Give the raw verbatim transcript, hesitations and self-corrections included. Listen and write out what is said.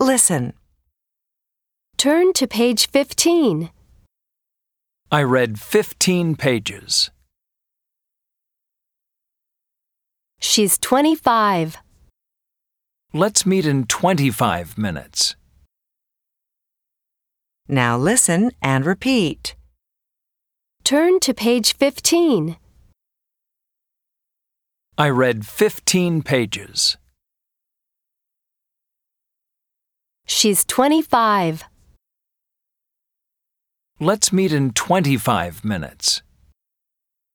Listen. Turn to page fifteen. I read fifteen pages. She's twenty-five. Let's meet in twenty-five minutes. Now listen and repeat. Turn to page fifteen. I read fifteen pages. She's twenty-five. Let's meet in twenty-five minutes.